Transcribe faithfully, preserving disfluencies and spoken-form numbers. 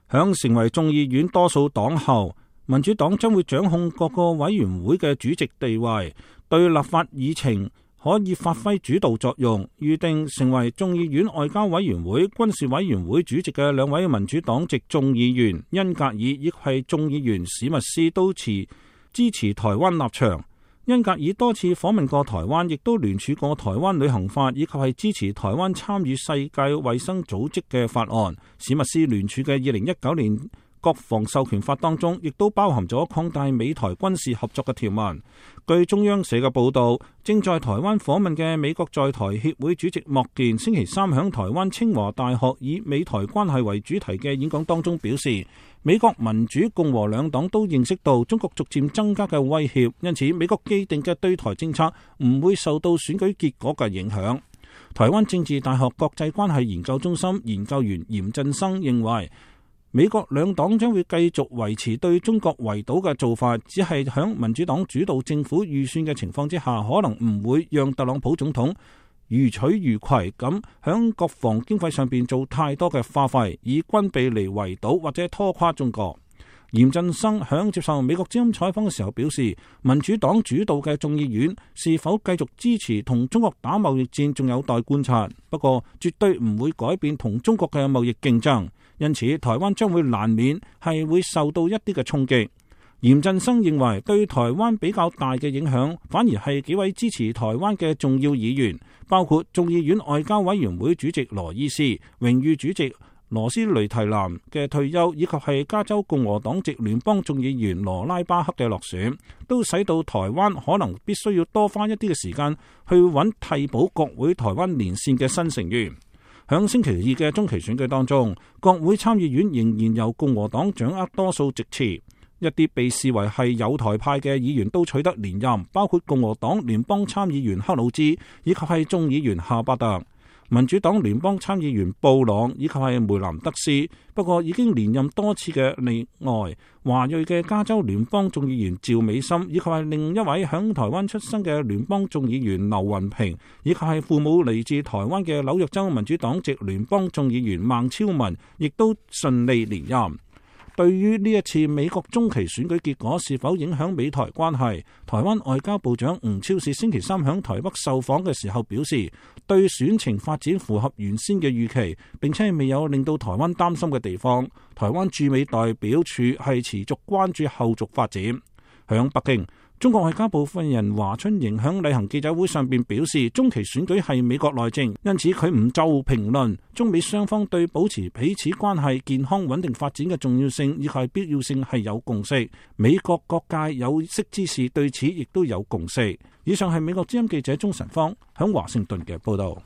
響成為眾議院多數黨後，民主黨將會掌控各個委員會嘅主席地位，對立法議程可以發揮主導作用。預定成為眾議院外交委員會、軍事委員會主席嘅兩位民主黨籍眾議員恩格爾以及係眾議員史密斯都持支持台灣立場。恩格爾多次訪問過台灣，亦都聯署過台灣旅行法，以及係支持台灣參與世界衛生組織嘅法案。史密斯聯署嘅二零一九年國防授權法當中，亦都包含咗擴大美台軍事合作嘅條文。據中央社嘅報道，正在台灣訪問嘅美國在台協會主席莫健星期三響台灣清華大學以美台關係為主題嘅演講當中表示，美國民主共和兩黨都認識到中國逐漸增加嘅威脅，因此美國既定嘅對台政策唔會受到選舉結果嘅影響。台灣政治大學國際關係研究中心研究員嚴振生認為，美國兩黨將會繼續維持對中國圍堵嘅做法，只係響民主黨主導政府預算嘅情況之下，可能唔會讓特朗普總統如取如攜咁響國防經費上邊做太多嘅花費，以軍備嚟圍堵或者拖垮中國。嚴振生響接受美國之音採訪嘅時候表示，民主黨主導嘅眾議院是否繼續支持同中國打貿易戰仲有待觀察，不過絕對唔會改變同中國嘅貿易競爭，因此台灣將會難免係會受到一啲嘅衝擊。嚴振生認為，對台灣比較大嘅影響反而係幾位支持台灣嘅重要議員，包括眾議院外交委員會主席羅伊斯、榮譽主席羅斯雷提南嘅退休，以及係加州共和黨籍聯邦眾議員羅拉巴克嘅落選，都使到台灣可能必須要多花一啲嘅時間去揾替補國會台灣連線嘅新成員。響星期二嘅中期選舉當中，國會參議院仍然由共和黨掌握多數席次，一啲被視為係友台派嘅議員都取得連任，包括共和黨聯邦參議員克魯茲以及係眾議員夏巴特。民主黨聯邦參議員布朗以及係梅蘭德斯，不過已經連任多次嘅例外，華裔嘅加州聯邦眾議員趙美心，以及係另一位響台灣出生嘅聯邦眾議員劉雲平，以及係父母嚟自台灣嘅紐約州民主黨籍聯邦眾議員孟超文，亦都順利連任。對於呢一次美國中期選舉結果是否影響美台關係，台灣外交部長吳釗燮星期三響台北受訪嘅時候表示，對選情發展符合原先嘅預期，並且未有令到台灣擔心嘅地方。台灣駐美代表處係持續關注後續發展。響北京，中國外交部發言人華春瑩響例行記者會上邊表示，中期選舉係美國內政，因此佢唔就評論中美雙方對保持彼此關係健康穩定發展嘅重要性以及必要性係有共識，美國各界有識之士對此亦都有共識。以上係美國之音記者鍾晨芳響華盛頓嘅報道。